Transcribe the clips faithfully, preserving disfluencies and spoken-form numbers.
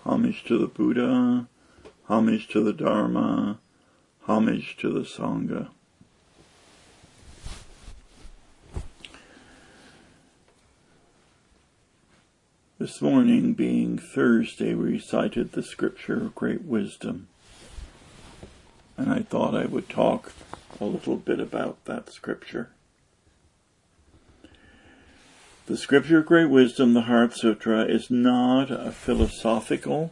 Homage to the Buddha, homage to the Dharma, homage to the Sangha. This morning, being Thursday, we recited the scripture of great wisdom. And I thought I would talk a little bit about that scripture. The scripture of great wisdom, the Heart Sutra, is not a philosophical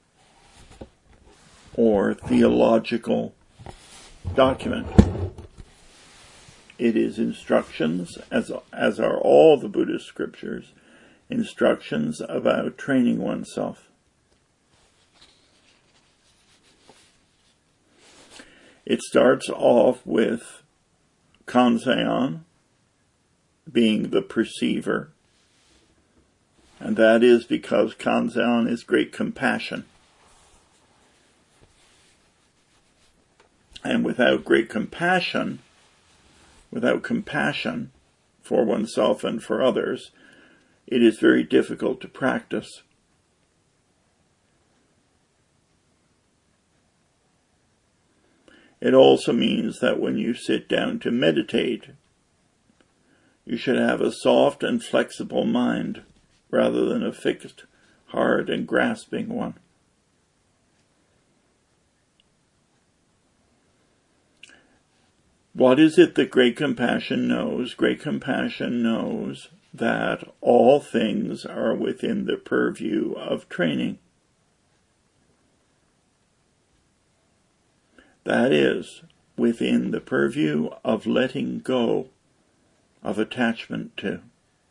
or theological document. It is instructions, as, as are all the Buddhist scriptures, instructions about training oneself. It starts off with Kanzeon being the perceiver, and that is because Kanzeon is great compassion. And without great compassion, without compassion for oneself and for others, it is very difficult to practice. It also means that when you sit down to meditate, you should have a soft and flexible mind rather than a fixed, hard, and grasping one. What is it that great compassion knows? Great compassion knows that all things are within the purview of training. That is, within the purview of letting go of attachment to.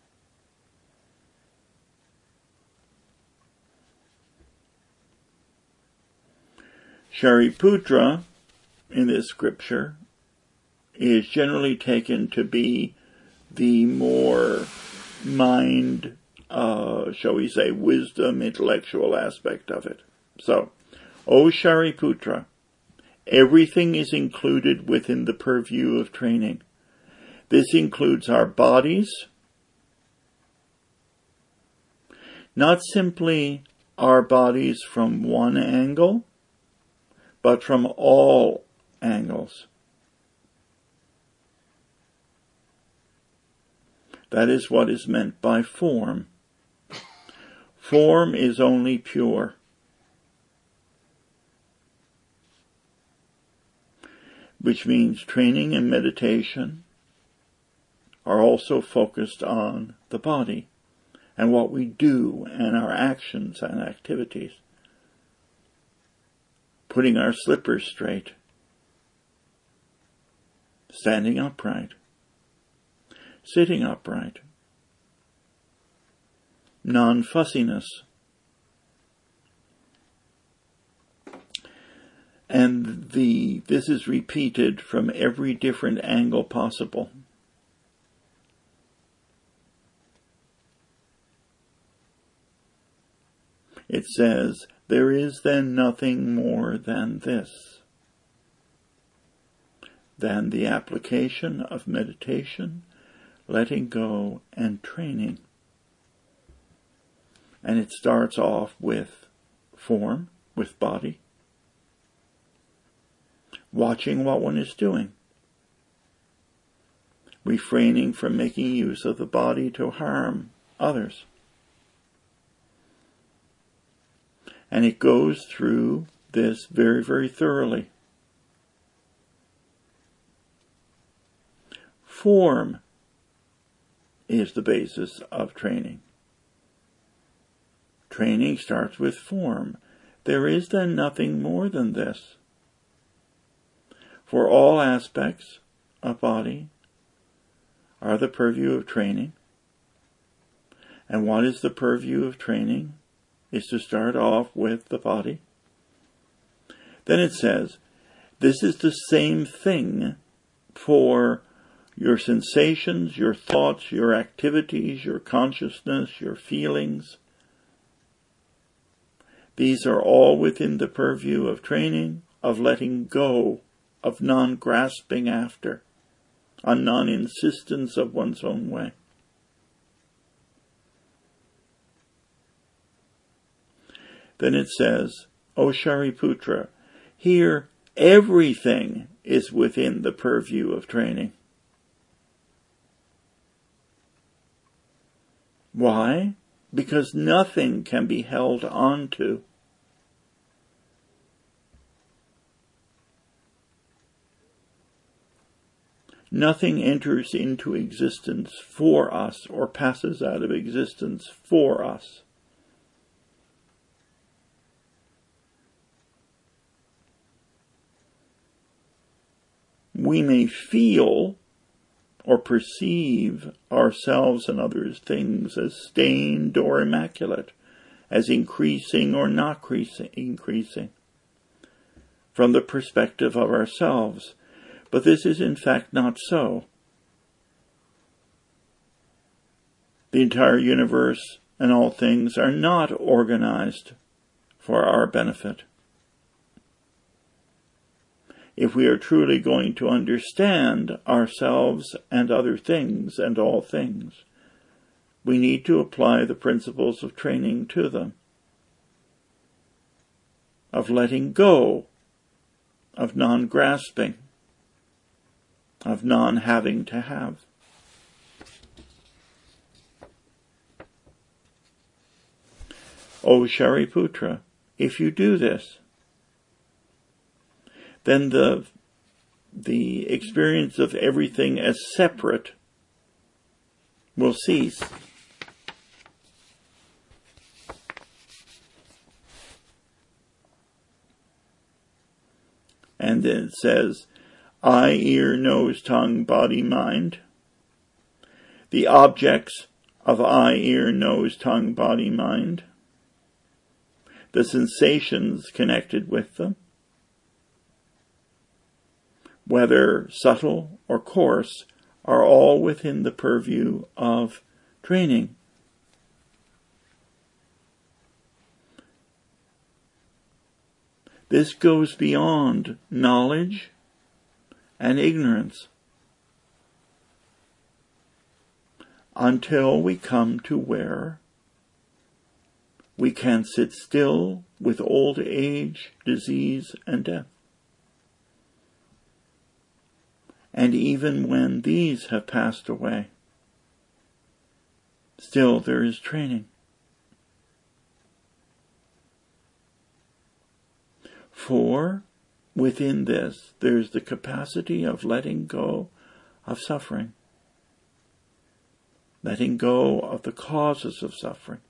Shariputra, in this scripture, is generally taken to be the more mind, uh, shall we say, wisdom, intellectual aspect of it. So, O Shariputra, everything is included within the purview of training. This includes our bodies, not simply our bodies from one angle, but from all angles. That is what is meant by form. Form is only pure. Which means training and meditation are also focused on the body and what we do and our actions and activities. Putting our slippers straight, standing upright, sitting upright, non-fussiness. And the this is repeated from every different angle possible. It says, there is then nothing more than this, than the application of meditation, letting go, and training. And it starts off with form, with body, watching what one is doing, refraining from making use of the body to harm others. And it goes through this very, very thoroughly. Form is the basis of training. Training starts with form. There is then nothing more than this. For all aspects of body are the purview of training. And what is the purview of training? Is to start off with the body. Then it says, this is the same thing for your sensations, your thoughts, your activities, your consciousness, your feelings. These are all within the purview of training, of letting go, of non-grasping after, a non-insistence of one's own way. then it says, O Shariputra, here everything is within the purview of training. Why? Because nothing can be held onto. Nothing enters into existence for us or passes out of existence for us. We may feel or perceive ourselves and other things as stained or immaculate, as increasing or not increasing, from the perspective of ourselves. But this is in fact not so. The entire universe and all things are not organized for our benefit. If we are truly going to understand ourselves and other things and all things, we need to apply the principles of training to them, of letting go, of non-grasping, of non-having to have. O Shariputra, if you do this, then the, the experience of everything as separate will cease. And then it says, eye, ear, nose, tongue, body, mind. The objects of eye, ear, nose, tongue, body, mind. The sensations connected with them, whether subtle or coarse, are all within the purview of training. This goes beyond knowledge and ignorance until we come to where we can sit still with old age, disease, and death. And even when these have passed away, still there is training. For within this, there's the capacity of letting go of suffering, letting go of the causes of suffering,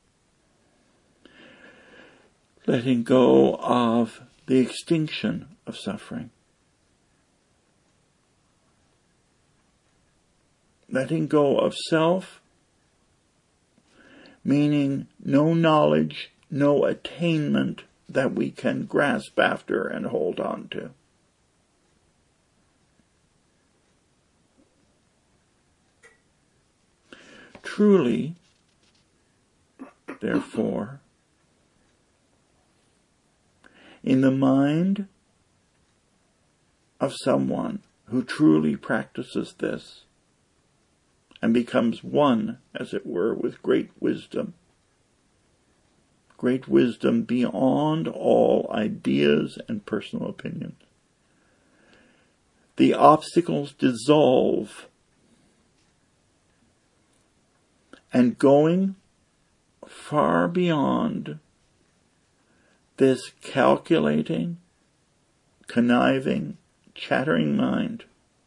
letting go of the extinction of suffering, letting go of self, meaning no knowledge, no attainment that we can grasp after and hold on to. Truly, therefore, in the mind of someone who truly practices this and becomes one, as it were, with great wisdom, great wisdom beyond all ideas and personal opinions, the obstacles dissolve, and going far beyond this calculating, conniving, chattering mind,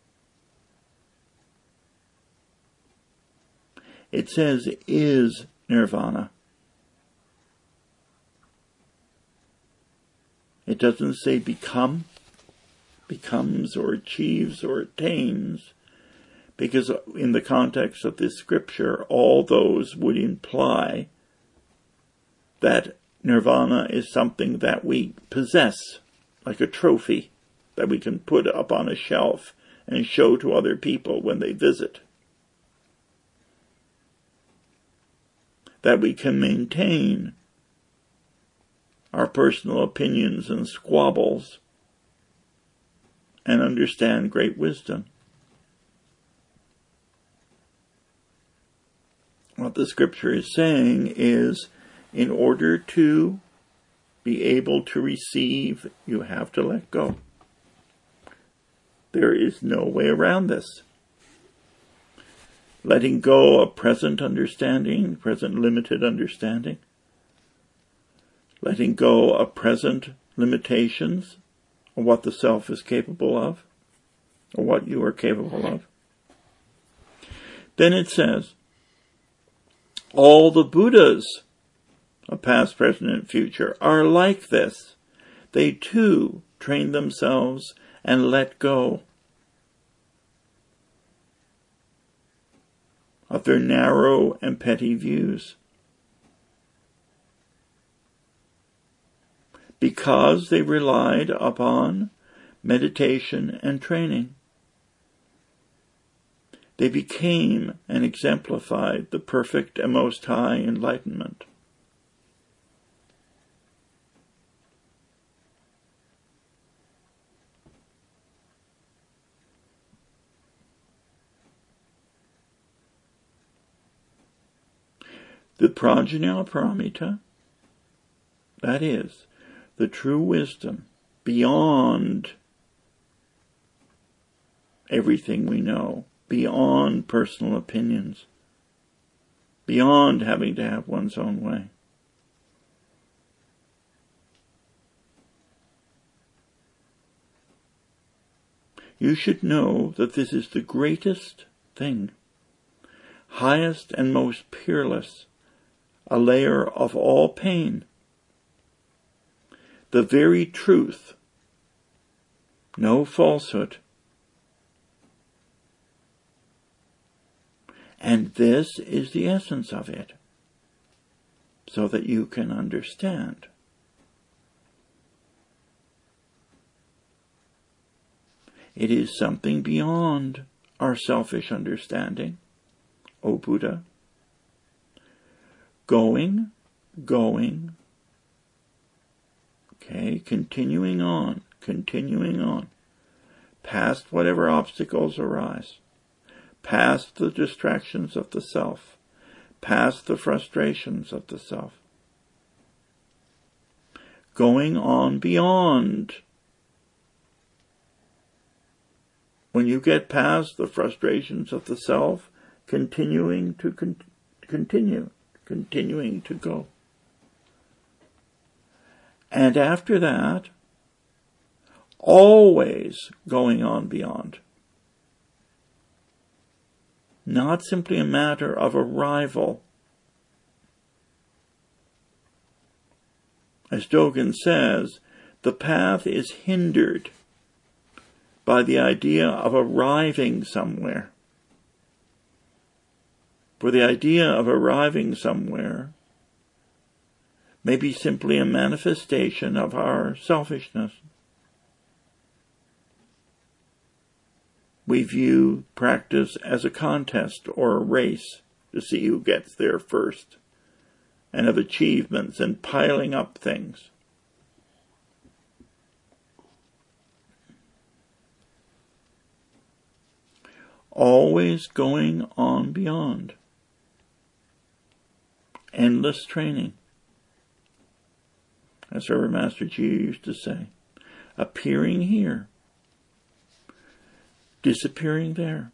it says is nirvana. It doesn't say become, becomes or achieves or attains, because in the context of this scripture, all those would imply that nirvana is something that we possess, like a trophy that we can put up on a shelf and show to other people when they visit. That we can maintain our personal opinions and squabbles and understand great wisdom. What the scripture is saying is, in order to be able to receive, you have to let go. There is no way around this. Letting go of present understanding, present limited understanding. Letting go of present limitations of what the self is capable of, or what you are capable of. Then it says, all the Buddhas of past, present, and future are like this. They too train themselves and let go of their narrow and petty views, because they relied upon meditation and training. They became and exemplified the perfect and most high enlightenment. The Prajnaparamita, that is, the true wisdom beyond everything we know, beyond personal opinions, beyond having to have one's own way. You should know that this is the greatest thing, highest and most peerless, a layer of all pain, the very truth, no falsehood. And this is the essence of it, so that you can understand. It is something beyond our selfish understanding, O Buddha. Going, going, okay, continuing on, continuing on, past whatever obstacles arise, past the distractions of the self, past the frustrations of the self, going on beyond. When you get past the frustrations of the self, continuing to con- continue, continuing to go. And after that, always going on beyond. Not simply a matter of arrival. As Dogen says, the path is hindered by the idea of arriving somewhere. For the idea of arriving somewhere may be simply a manifestation of our selfishness. We view practice as a contest or a race to see who gets there first, and of achievements and piling up things. Always going on beyond. Endless training. As Reverend Master Chia used to say, appearing here, disappearing there,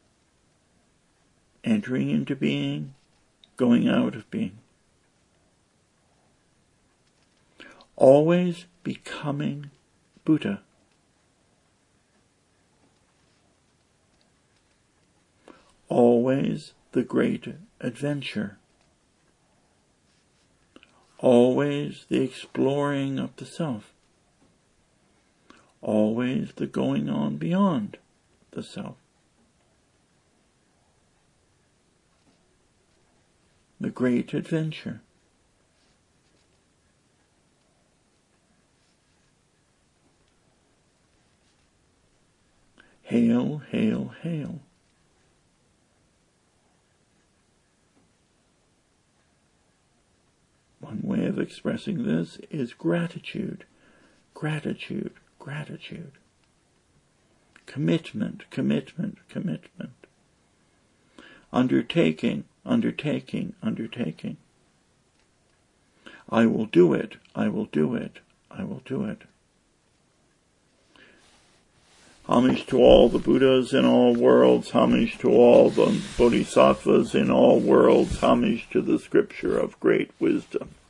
entering into being, going out of being. Always becoming Buddha. Always the great adventure. Always the exploring of the self. Always the going on beyond the self. The great adventure. Hail, hail, hail. One way of expressing this is gratitude, gratitude, gratitude. Commitment, commitment, commitment. Undertaking, undertaking, undertaking. I will do it, I will do it, I will do it. Homage to all the Buddhas in all worlds, homage to all the Bodhisattvas in all worlds, homage to the scripture of great wisdom.